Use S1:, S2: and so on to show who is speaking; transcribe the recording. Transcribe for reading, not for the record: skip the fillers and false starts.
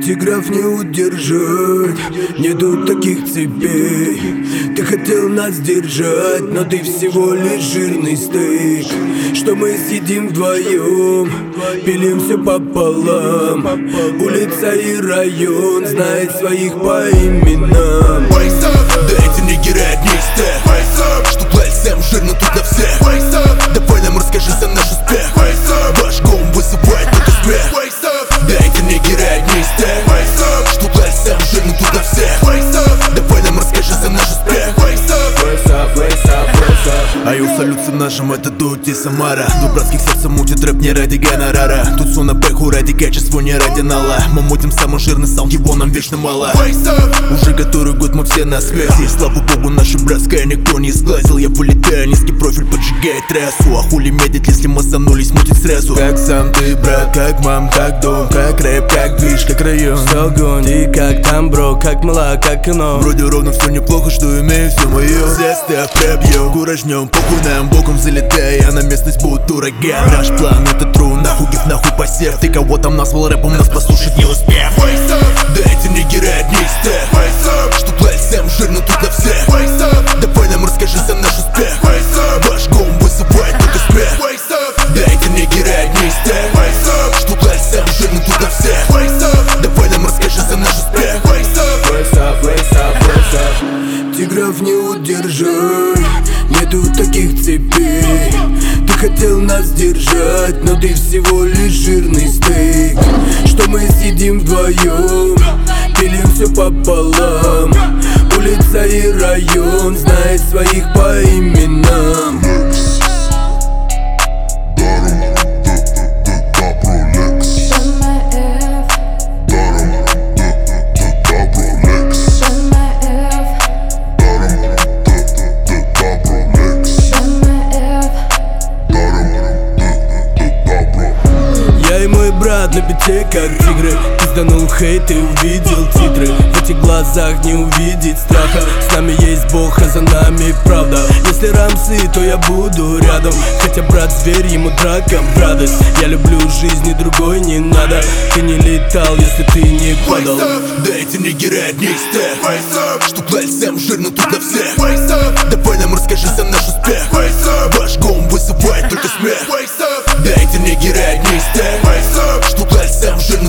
S1: Тигров не удержать, нету таких цепей. Ты хотел нас держать, но ты всего лишь жирный стейк. Что мы сидим вдвоем, пилим все пополам. Улица и район знает своих по именам.
S2: Да эти нигеры одни из тех, что платят всем жирно тут на всех. Давай нам расскажи за наш успех. Ваш гом вызывает только смех. Да эти нигеры одни из тех, что платят всем жирно тут на всех. Давай нам расскажи за наш успех. Аю, салют всем нашим, это Дути Самара. Два братских сердца мутит рэп не ради гонорара. Тут все на пеху ради качества, не ради нала. Мы мутим самый жирный сал, его нам вечно мало. Уже который год мы все на связи. Слава богу, наша братская никто не сглазил. Я вылетаю, низкий профиль поджигает трассу. А хули медлить, если мы сомнулись, мутить сразу. Как сам ты, брат, как мам, как дом, как рэп, как движ, как район.
S1: Что гон, ты как там, бро, как мала, как кино.
S2: Вроде ровно все неплохо, что имею все мое. Застав, пробьем, куражнем, похуй нам, боком залетай, а на местность будет ураган. Наш план это тру, нахуй гиф, нахуй посев. Ты кого там назвал рэпом, нас послушать не успев. Да эти нигеры одни из тех, что платят всем жирно тут на всех. Давай нам расскажи за наш успех. Ваш гом вызывает только смех. Да эти нигеры одни из тех, что платят всем жирно тут на всех. Давай нам расскажи за наш успех.
S1: Тигров не удержать, нету таких цепей. Ты хотел нас держать, но ты всего лишь жирный стейк. Что мы сидим вдвоем, пилим все пополам. Улица и район знает своих по именам. Брат на бите как тигры, пизданул хейт и увидел титры. В этих глазах не увидеть страха. С нами есть Бог, а за нами правда. Если рамсы, то я буду рядом. Хотя брат зверь, ему драка в радость. Я люблю жизнь и другой не надо. Ты не летал, если ты не падал.
S2: Да эти нигеры одни из тех, что платят всем жирно тут на всех. Давай нам расскажи за наш успех. Ваш гом вызывает только смех. Да эти нигеры одни из тех, что платят всем жирно